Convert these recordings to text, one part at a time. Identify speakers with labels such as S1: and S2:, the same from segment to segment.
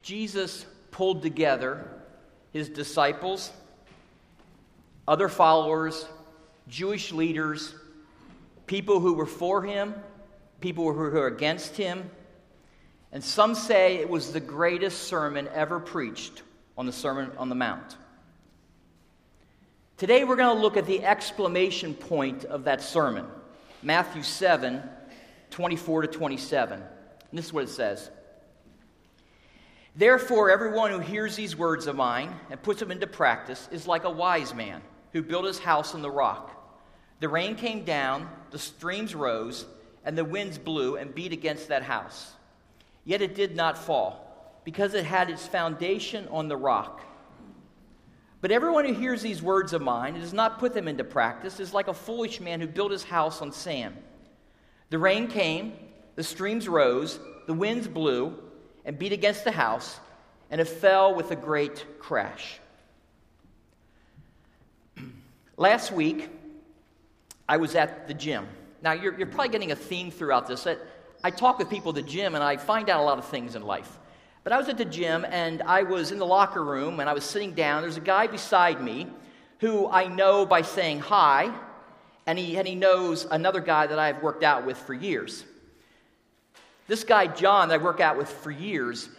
S1: Jesus pulled together his disciples, other followers, Jewish leaders, people who were for him, people who were against him, and some say it was the greatest sermon ever preached on the Sermon on the Mount. Today we're going to look at the exclamation point of that sermon, Matthew 7, 24 to 27. And this is what it says. Therefore, everyone who hears these words of mine and puts them into practice is like a wise man who built his house on the rock. The rain came down, the streams rose, and the winds blew and beat against that house. Yet it did not fall, because it had its foundation on the rock. But everyone who hears these words of mine and does not put them into practice is like a foolish man who built his house on sand. The rain came, the streams rose, the winds blew, and beat against the house, and it fell with a great crash. Last week, I was at the gym. Now, you're probably getting a theme throughout this. I talk with people at the gym, and I find out a lot of things in life. But I was at the gym, and I was in the locker room, and I was sitting down. There's a guy beside me who I know by saying hi, and he knows another guy that I've worked out with for years. This guy, John, that I work out with for years,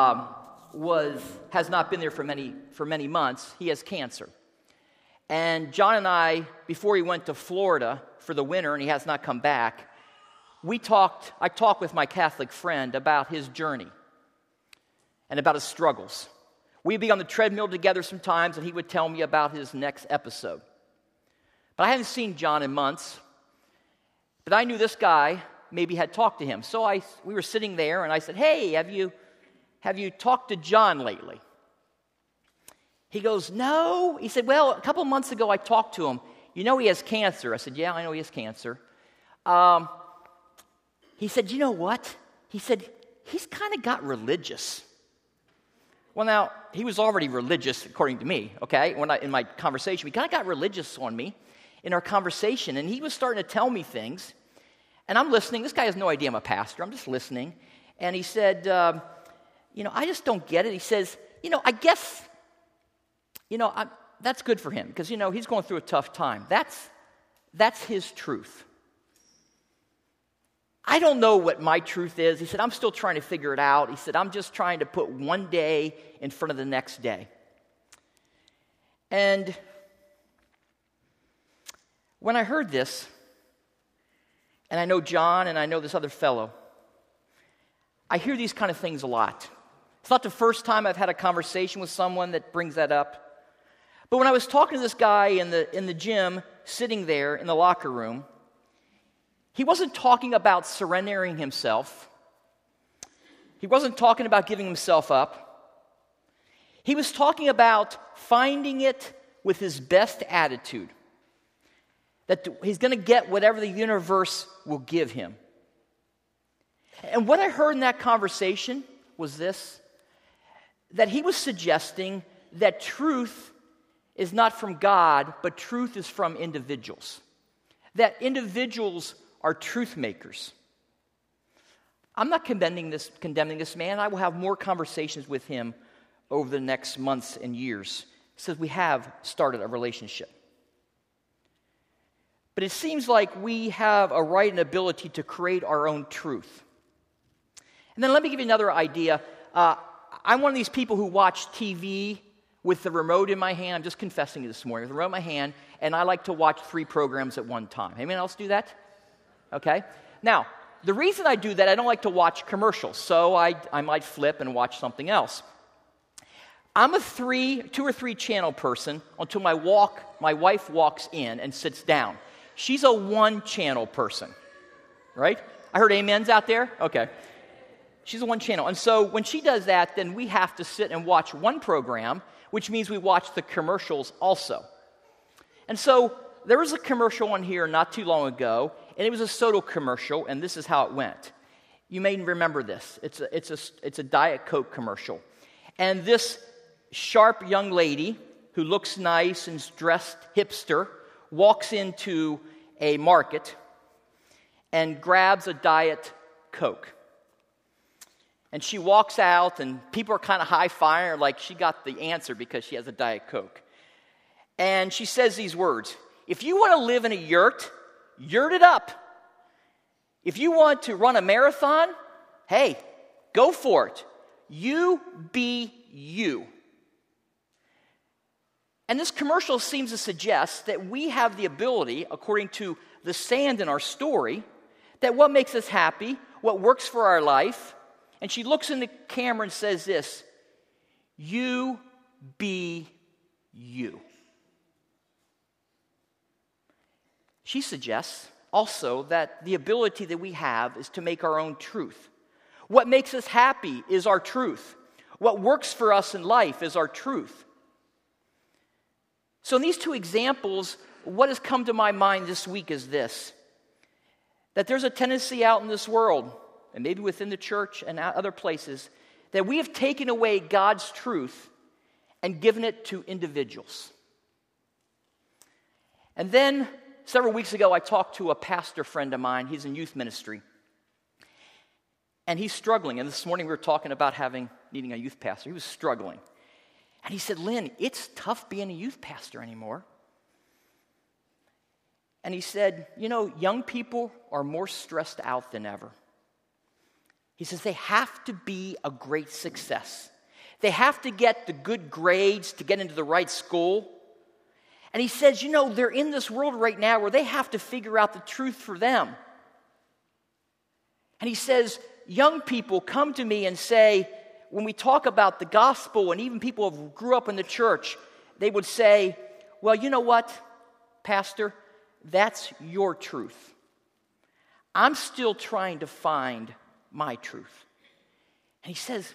S1: has not been there for many months. He has cancer. And John and I, before he went to Florida for the winter, and he has not come back, I talked with my Catholic friend about his journey and about his struggles. We'd be on the treadmill together sometimes, and he would tell me about his next episode. But I hadn't seen John in months, but I knew this guy maybe had talked to him. So we were sitting there, and I said, "Hey, have you talked to John lately?" He goes, "No." He said, "Well, a couple months ago I talked to him. You know he has cancer." I said, "Yeah, I know he has cancer." He said, "You know what?" He said, "He's kind of got religious." Well, now, he was already religious, according to me, okay? In my conversation, he kind of got religious on me in our conversation, and he was starting to tell me things, and I'm listening. This guy has no idea I'm a pastor. I'm just listening. And he said, "I just don't get it." He says, "I guess, that's good for him because, he's going through a tough time. That's his truth. I don't know what my truth is." He said, "I'm still trying to figure it out." He said, "I'm just trying to put one day in front of the next day." And when I heard this, and I know John and I know this other fellow, I hear these kind of things a lot. It's not the first time I've had a conversation with someone that brings that up. But when I was talking to this guy in the gym, sitting there in the locker room, he wasn't talking about surrendering himself. He wasn't talking about giving himself up. He was talking about finding it with his best attitude, that he's going to get whatever the universe will give him. And what I heard in that conversation was this, that he was suggesting that truth is not from God, but truth is from individuals. That individuals are truth makers. I'm not condemning this man. I will have more conversations with him over the next months and years, since we have started a relationship. But it seems like we have a right and ability to create our own truth. And then let me give you another idea. I'm one of these people who watch TV with the remote in my hand. I'm just confessing this morning. With the remote in my hand, and I like to watch 3 programs at one time. Anyone else do that? Okay. Now, the reason I do that, I don't like to watch commercials, so I might flip and watch something else. I'm a 2 or 3 channel person until my wife walks in and sits down. She's a 1 channel person, right? I heard amens out there? Okay. She's a 1 channel. And so when she does that, then we have to sit and watch 1 program, which means we watch the commercials also. And so there was a commercial on here not too long ago, and it was a soda commercial, and this is how it went. You may remember this. It's a Diet Coke commercial. And this sharp young lady who looks nice and is dressed hipster walks into a market and grabs a Diet Coke. And she walks out, and people are kind of high-fiving her like she got the answer because she has a Diet Coke. And she says these words, "If you want to live in a yurt it up. If you want to run a marathon, hey, go for it. You be you." And this commercial seems to suggest that we have the ability, according to the sand in our story, that what makes us happy, what works for our life, and she looks in the camera and says this, "You be you." She suggests also that the ability that we have is to make our own truth. What makes us happy is our truth. What works for us in life is our truth. So in these two examples, what has come to my mind this week is this, that there's a tendency out in this world, and maybe within the church and other places, that we have taken away God's truth and given it to individuals. And then several weeks ago, I talked to a pastor friend of mine. He's in youth ministry. And he's struggling. And this morning we were talking about needing a youth pastor. He was struggling. And he said, "Lynn, it's tough being a youth pastor anymore." And he said, young people are more stressed out than ever. He says they have to be a great success. They have to get the good grades to get into the right school. And he says, they're in this world right now where they have to figure out the truth for them. And he says, young people come to me and say, when we talk about the gospel, and even people who grew up in the church, they would say, "Well, you know what, Pastor? That's your truth. I'm still trying to find my truth." And he says,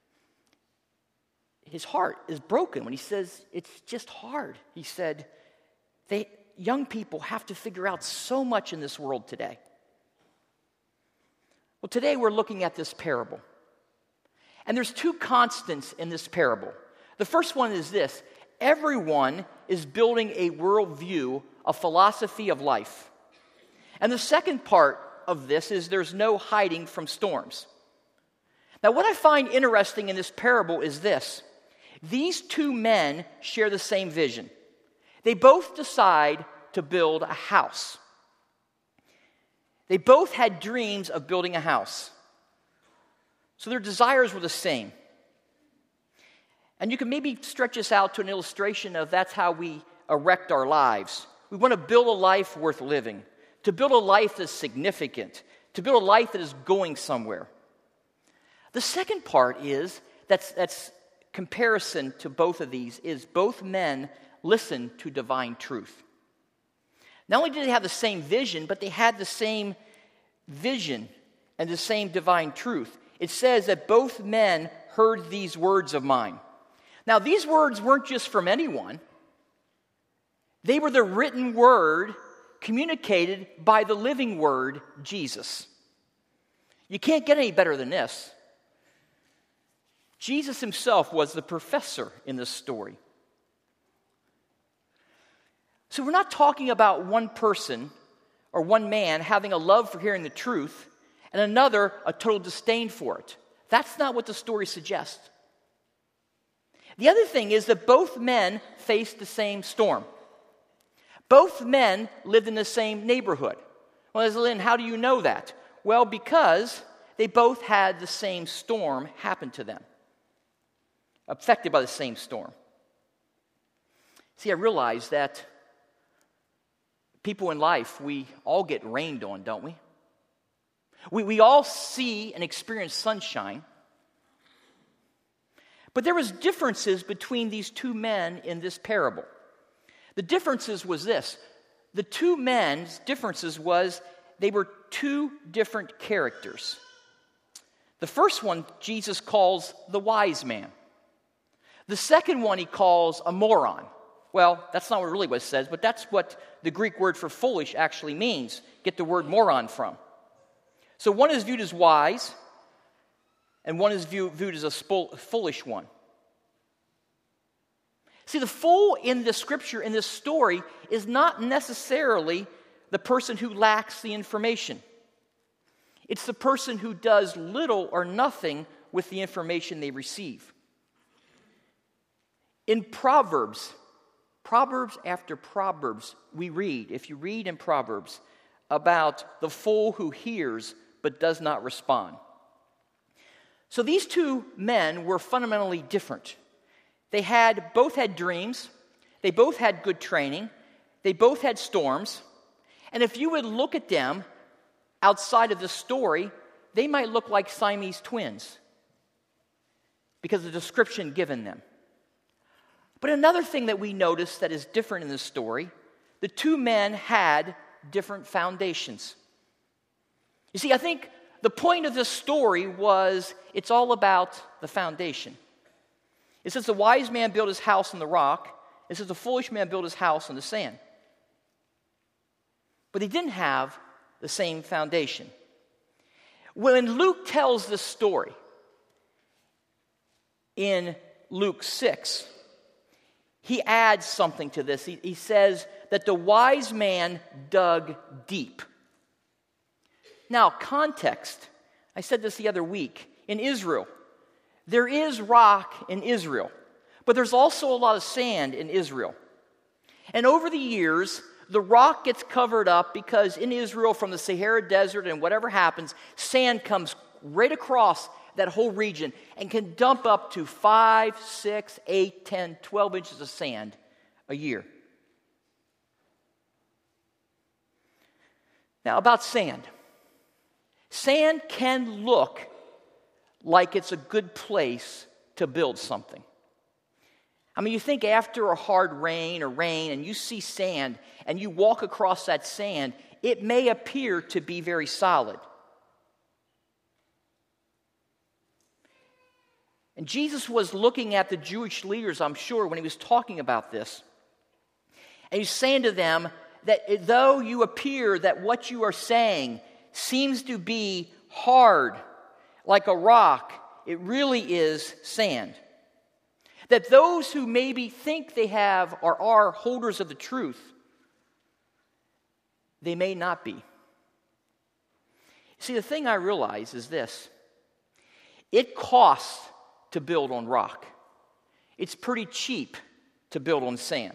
S1: his heart is broken when he says, it's just hard. He said, young people have to figure out so much in this world today. Well, today we're looking at this parable. And there's two constants in this parable. The first one is this: everyone is building a worldview, a philosophy of life. And the second part of this is there's no hiding from storms. Now, what I find interesting in this parable is this: these two men share the same vision. They both decide to build a house. They both had dreams of building a house. So their desires were the same. And you can maybe stretch this out to an illustration of that's how we erect our lives. We want to build a life worth living, to build a life that's significant, to build a life that is going somewhere. The second part is, that's comparison to both of these, is both men listen to divine truth. Not only did they have the same vision, but they had the same vision and the same divine truth. It says that both men heard these words of mine. Now, these words weren't just from anyone. They were the written word communicated by the living word, Jesus. You can't get any better than this. Jesus himself was the professor in this story. So we're not talking about one person or one man having a love for hearing the truth and another a total disdain for it. That's not what the story suggests. The other thing is that both men faced the same storm. Both men lived in the same neighborhood. Well, Lynn, how do you know that? Well, because they both had the same storm happen to them, affected by the same storm. See, I realize that people in life, we all get rained on, don't we? We all see and experience sunshine. But there was differences between these two men in this parable. The differences was this. The two men's differences was they were two different characters. The first one Jesus calls the wise man. The second one he calls a moron. Well, that's not what it says, but that's what the Greek word for foolish actually means. Get the word moron from. So one is viewed as wise, and one is viewed as a foolish one. See, the fool in the scripture, in this story, is not necessarily the person who lacks the information. It's the person who does little or nothing with the information they receive. In Proverbs after Proverbs, we read, if you read in Proverbs, about the fool who hears but does not respond. So these two men were fundamentally different. They both had dreams. They both had good training. They both had storms. And if you would look at them outside of the story, they might look like Siamese twins because of the description given them. But another thing that we notice that is different in this story, the two men had different foundations. You see, I think the point of this story was it's all about the foundation. It says the wise man built his house on the rock. It says the foolish man built his house on the sand. But they didn't have the same foundation. When Luke tells this story in Luke 6, he adds something to this. He says that the wise man dug deep. Now, context. I said this the other week. In Israel, there is rock in Israel, but there's also a lot of sand in Israel. And over the years, the rock gets covered up because in Israel, from the Sahara Desert and whatever happens, sand comes right across that whole region and can dump up to 5, 6, 8, 10, 12 inches of sand a year. Now, about sand. Sand can look like it's a good place to build something. I mean, you think after a hard rain and you see sand and you walk across that sand, it may appear to be very solid. And Jesus was looking at the Jewish leaders, I'm sure, when he was talking about this. And he's saying to them that though you appear that what you are saying seems to be hard, like a rock, it really is sand. That those who maybe think they have or are holders of the truth, they may not be. See, the thing I realize is this. It costs to build on rock. It's pretty cheap to build on sand.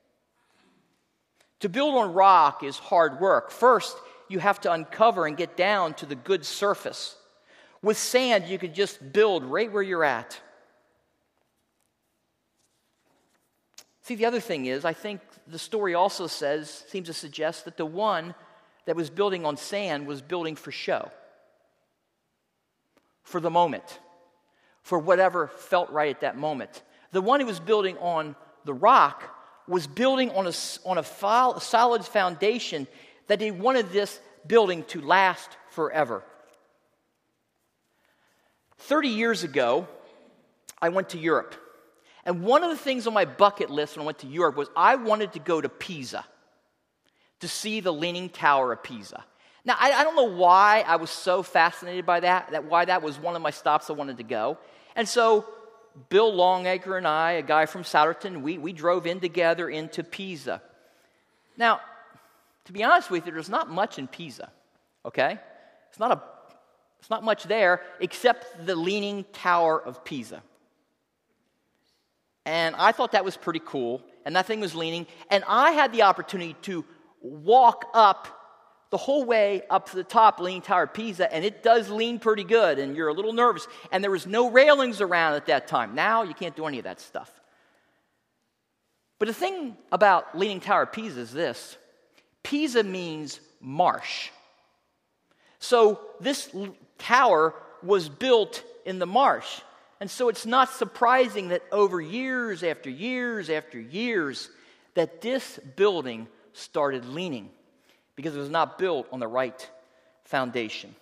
S1: To build on rock is hard work. First, you have to uncover and get down to the good surface. With sand, you could just build right where you're at. See, the other thing is, I think the story also seems to suggest that the one that was building on sand was building for show, for the moment, for whatever felt right at that moment. The one who was building on the rock was building on a solid foundation that he wanted this building to last forever. 30 years ago, I went to Europe. And one of the things on my bucket list when I went to Europe was I wanted to go to Pisa to see the Leaning Tower of Pisa. Now, I don't know why I was so fascinated by why that was one of my stops I wanted to go. And so Bill Longacre and I, a guy from Souderton, we drove in together into Pisa. Now, to be honest with you, there's not much in Pisa, okay? It's not much there except the Leaning Tower of Pisa. And I thought that was pretty cool, and that thing was leaning. And I had the opportunity to walk up the whole way up to the top, Leaning Tower of Pisa, and it does lean pretty good, and you're a little nervous. And there was no railings around at that time. Now you can't do any of that stuff. But the thing about Leaning Tower of Pisa is this. Pisa means marsh. So this tower was built in the marsh. And so it's not surprising that over years after years after years that this building started leaning because it was not built on the right foundation.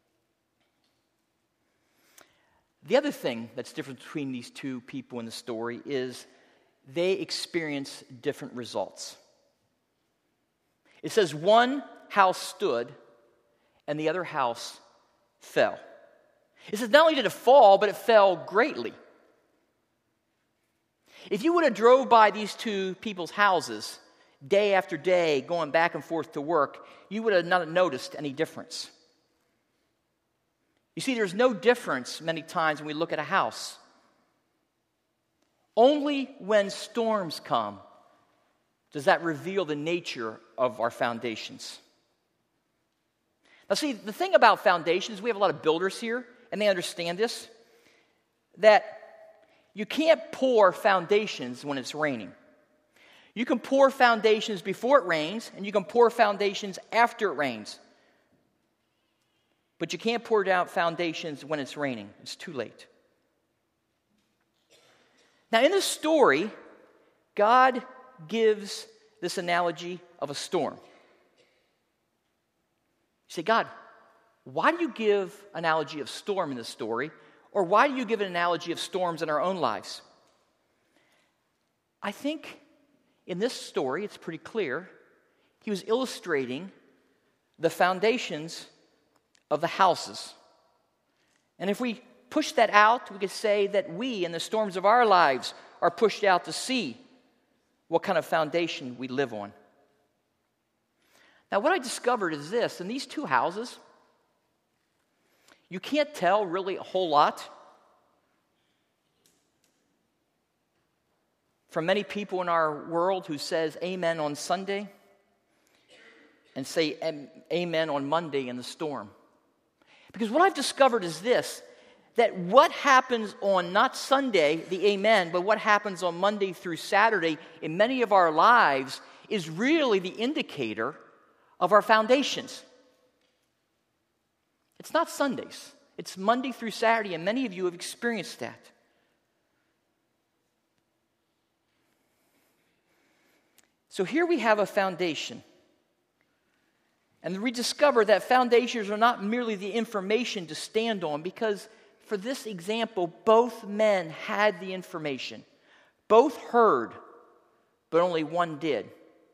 S1: The other thing that's different between these two people in the story is they experience different results. It says one house stood and the other house fell. It says not only did it fall, but it fell greatly. If you would have drove by these two people's houses day after day, going back and forth to work, you would have not noticed any difference. You see, there's no difference many times when we look at a house. Only when storms come does that reveal the nature of our foundations. Now see, the thing about foundations, we have a lot of builders here, and they understand this, that you can't pour foundations when it's raining. You can pour foundations before it rains, and you can pour foundations after it rains. But you can't pour down foundations when it's raining. It's too late. Now, in this story, God gives this analogy of a storm. You say, God, why do you give an analogy of storm in this story? Or why do you give an analogy of storms in our own lives? I think in this story, it's pretty clear, he was illustrating the foundations of the houses. And if we push that out, we could say that we, in the storms of our lives, are pushed out to see what kind of foundation we live on. Now, what I discovered is this. In these two houses, you can't tell really a whole lot from many people in our world who says amen on Sunday and say amen on Monday in the storm. Because what I've discovered is this, that what happens on not Sunday, the amen, but what happens on Monday through Saturday in many of our lives is really the indicator of our foundations. It's not Sundays. It's Monday through Saturday, and many of you have experienced that. So here we have a foundation. And we discover that foundations are not merely the information to stand on, because for this example, both men had the information. Both heard, but only one did.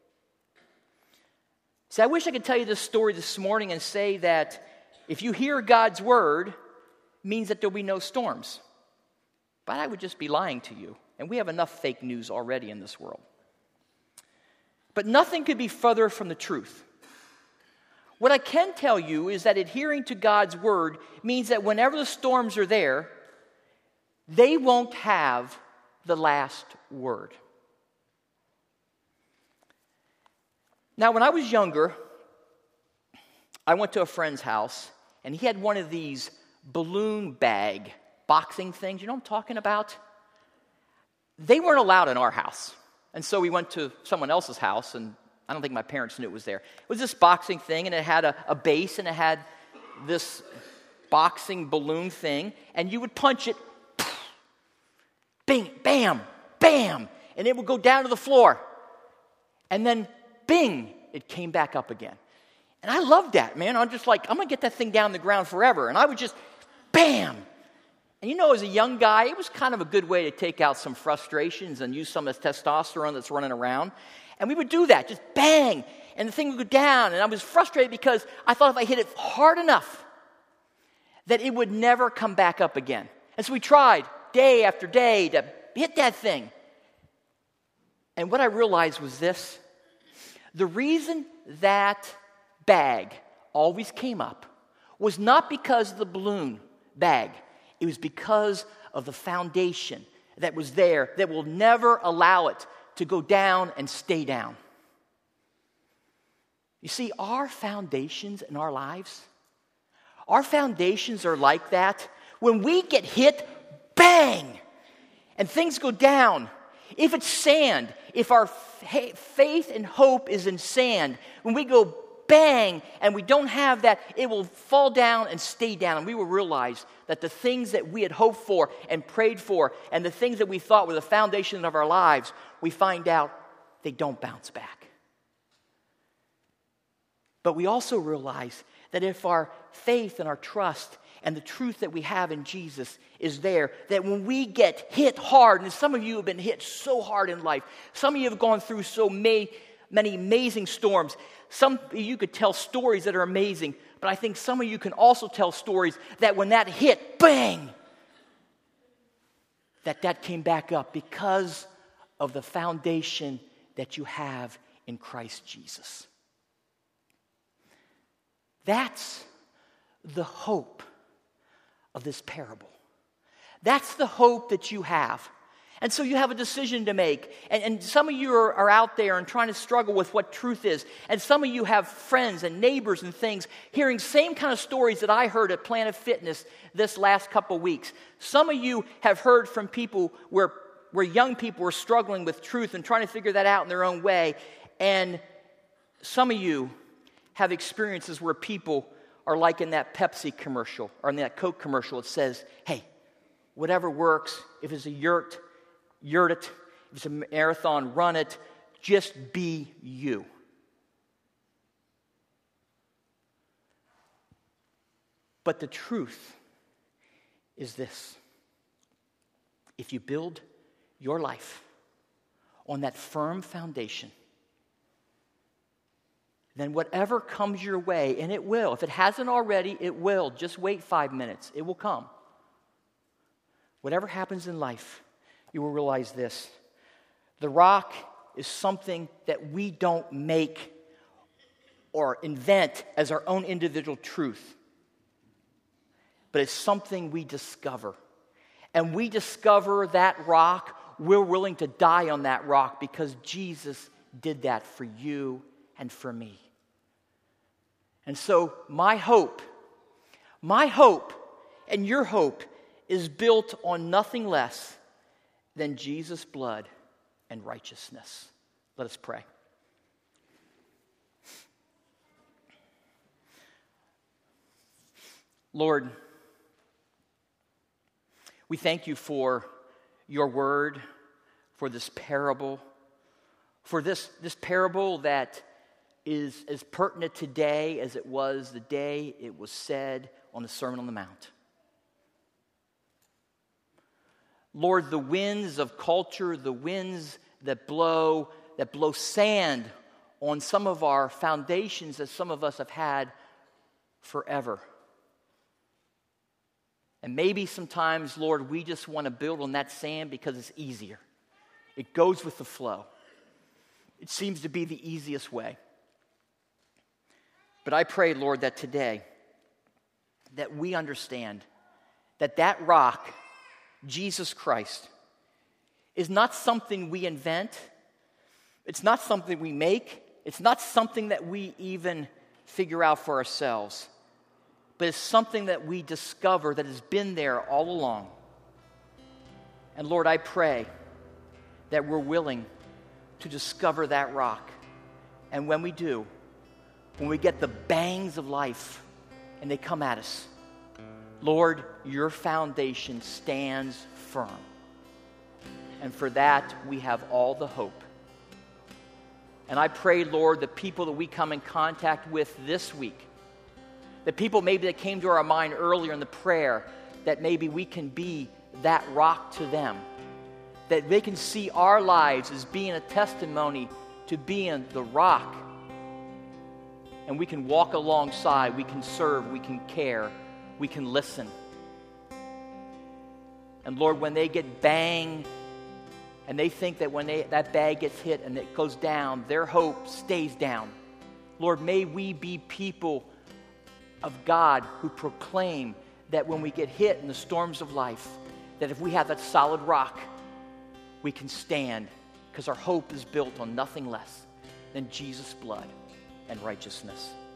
S1: See, I wish I could tell you this story this morning and say that if you hear God's word, it means that there'll be no storms. But I would just be lying to you. And we have enough fake news already in this world. But nothing could be further from the truth. What I can tell you is that adhering to God's word means that whenever the storms are there, they won't have the last word. Now, when I was younger, I went to a friend's house, and he had one of these balloon bag boxing things. You know what I'm talking about? They weren't allowed in our house. And so we went to someone else's house, and I don't think my parents knew it was there. It was this boxing thing, and it had a base, and it had this boxing balloon thing, and you would punch it, bing, bam, bam, and it would go down to the floor. And then, bing, it came back up again. And I loved that, man. I'm just like, I'm going to get that thing down the ground forever. And I would just, bam. And you know, as a young guy, it was kind of a good way to take out some frustrations and use some of this testosterone that's running around. And we would do that, just bang, and the thing would go down. And I was frustrated because I thought if I hit it hard enough, that it would never come back up again. And so we tried day after day to hit that thing. And what I realized was this. The reason that bag always came up was not because of the balloon bag. It was because of the foundation that was there that will never allow it to go down and stay down. You see, our foundations in our lives, our foundations are like that. When we get hit, bang, and things go down. If it's sand, if our faith and hope is in sand, when we go bang and we don't have that, it will fall down and stay down. And we will realize that the things that we had hoped for and prayed for and the things that we thought were the foundation of our lives, we find out they don't bounce back. But we also realize that if our faith and our trust and the truth that we have in Jesus is there, that when we get hit hard, and some of you have been hit so hard in life, some of you have gone through so many amazing storms. Some of you could tell stories that are amazing, but I think some of you can also tell stories that when that hit, bang, that came back up because of the foundation that you have in Christ Jesus. That's the hope of this parable. That's the hope that you have. And so you have a decision to make. And some of you are out there and trying to struggle with what truth is. And some of you have friends and neighbors and things hearing same kind of stories that I heard at Planet Fitness this last couple weeks. Some of you have heard from people where young people are struggling with truth and trying to figure that out in their own way. And some of you have experiences where people are like in that Pepsi commercial or in that Coke commercial. It says, hey, whatever works, if it's a yurt it. If it's a marathon, run it. Just be you. But the truth is this. If you build your life on that firm foundation, then whatever comes your way, and it will. If it hasn't already, it will. Just wait 5 minutes. It will come. Whatever happens in life, you will realize this. The rock is something that we don't make or invent as our own individual truth. But it's something we discover. And we discover that rock. We're willing to die on that rock because Jesus did that for you and for me. And so my hope and your hope is built on nothing less than Jesus' blood and righteousness. Let us pray. Lord, we thank you for your word, for this parable, for this parable that is as pertinent today as it was the day it was said on the Sermon on the Mount. Lord, the winds of culture, the winds that blow sand on some of our foundations that some of us have had forever. And maybe sometimes, Lord, we just want to build on that sand because it's easier. It goes with the flow. It seems to be the easiest way. But I pray, Lord, that today, that we understand that rock, Jesus Christ, is not something we invent. It's not something we make. It's not something that we even figure out for ourselves. But it's something that we discover that has been there all along. And Lord, I pray that we're willing to discover that rock. And when we do, when we get the bangs of life and they come at us, Lord, your foundation stands firm. And for that, we have all the hope. And I pray, Lord, the people that we come in contact with this week, the people maybe that came to our mind earlier in the prayer, that maybe we can be that rock to them, that they can see our lives as being a testimony to being the rock. And we can walk alongside, we can serve, we can care, we can listen. And Lord, when they get banged and they think that when that bag gets hit and it goes down, their hope stays down. Lord, may we be people of God who proclaim that when we get hit in the storms of life, that if we have that solid rock, we can stand because our hope is built on nothing less than Jesus' blood and righteousness.